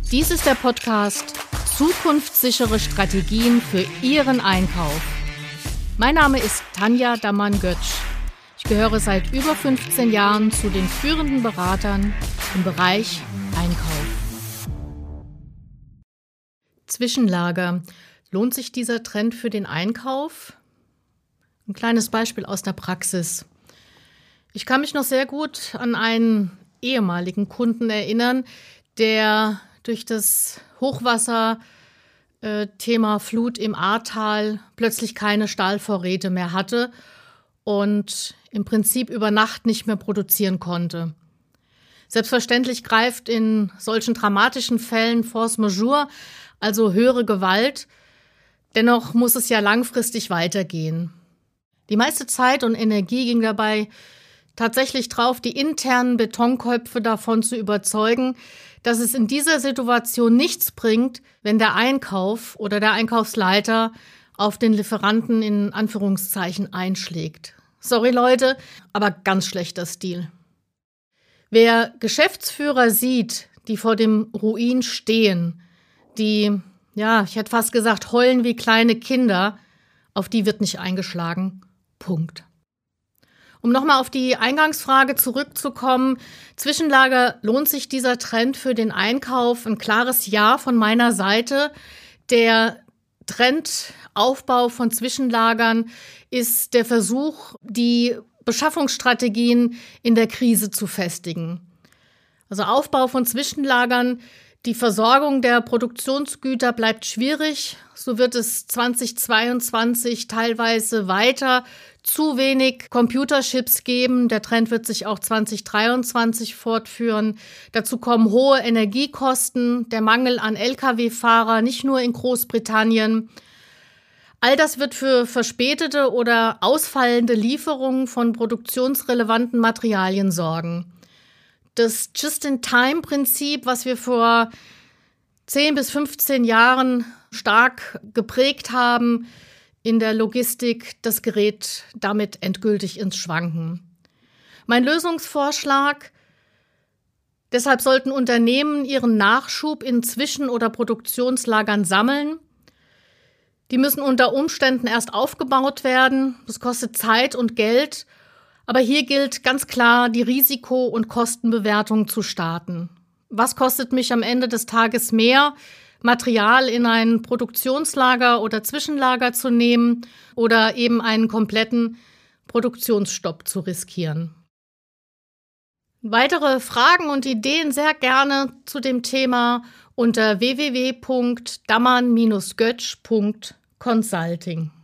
Dies ist der Podcast Zukunftssichere Strategien für Ihren Einkauf. Mein Name ist Tanja Dammann-Götsch. Ich gehöre seit über 15 Jahren zu den führenden Beratern im Bereich Einkauf. Zwischenlager. Lohnt sich dieser Trend für den Einkauf? Ein kleines Beispiel aus der Praxis. Ich kann mich noch sehr gut an einen ehemaligen Kunden erinnern, der durch das Hochwasser Thema Flut im Ahrtal plötzlich keine Stahlvorräte mehr hatte und im Prinzip über Nacht nicht mehr produzieren konnte. Selbstverständlich greift in solchen dramatischen Fällen Force Majeure, also höhere Gewalt. Dennoch muss es ja langfristig weitergehen. Die meiste Zeit und Energie ging dabei tatsächlich drauf, die internen Betonköpfe davon zu überzeugen, dass es in dieser Situation nichts bringt, wenn der Einkauf oder der Einkaufsleiter auf den Lieferanten in Anführungszeichen einschlägt. Sorry Leute, aber ganz schlechter Stil. Wer Geschäftsführer sieht, die vor dem Ruin stehen, die, ich hätte fast gesagt, heulen wie kleine Kinder, auf die wird nicht eingeschlagen. Punkt. Um nochmal auf die Eingangsfrage zurückzukommen, Zwischenlager, lohnt sich dieser Trend für den Einkauf? Ein klares Ja von meiner Seite. Der Trendaufbau von Zwischenlagern ist der Versuch, die Beschaffungsstrategien in der Krise zu festigen. Also Aufbau von Zwischenlagern, die Versorgung der Produktionsgüter bleibt schwierig. So wird es 2022 teilweise weiter zu wenig Computerchips geben. Der Trend wird sich auch 2023 fortführen. Dazu kommen hohe Energiekosten, der Mangel an Lkw-Fahrer, nicht nur in Großbritannien. All das wird für verspätete oder ausfallende Lieferungen von produktionsrelevanten Materialien sorgen. Das Just-in-Time-Prinzip, was wir vor 10 bis 15 Jahren stark geprägt haben in der Logistik, das gerät damit endgültig ins Schwanken. Mein Lösungsvorschlag: Deshalb sollten Unternehmen ihren Nachschub in Zwischen- oder Produktionslagern sammeln. Die müssen unter Umständen erst aufgebaut werden. Das kostet Zeit und Geld. Aber hier gilt ganz klar, die Risiko- und Kostenbewertung zu starten. Was kostet mich am Ende des Tages mehr, Material in ein Produktionslager oder Zwischenlager zu nehmen oder eben einen kompletten Produktionsstopp zu riskieren? Weitere Fragen und Ideen sehr gerne zu dem Thema unter www.dammann-götsch.consulting.